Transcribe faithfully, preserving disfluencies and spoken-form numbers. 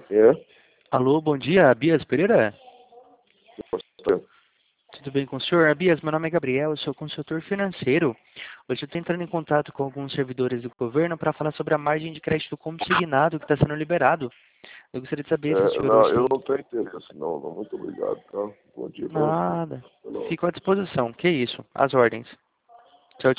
É? Alô, bom dia, Abias Pereira? Você- Tudo bem com o senhor? Abias, meu nome é Gabriel, eu sou consultor financeiro. Hoje eu estou entrando em contato com alguns servidores do governo para falar sobre a margem de crédito consignado que está sendo liberado. Eu gostaria de saber se o é, senhor não, hoje eu tem... não tenho interesse, não, não. Muito obrigado, tá? Bom dia pra você. Nada. Até logo. Fico à disposição. Que isso? As ordens.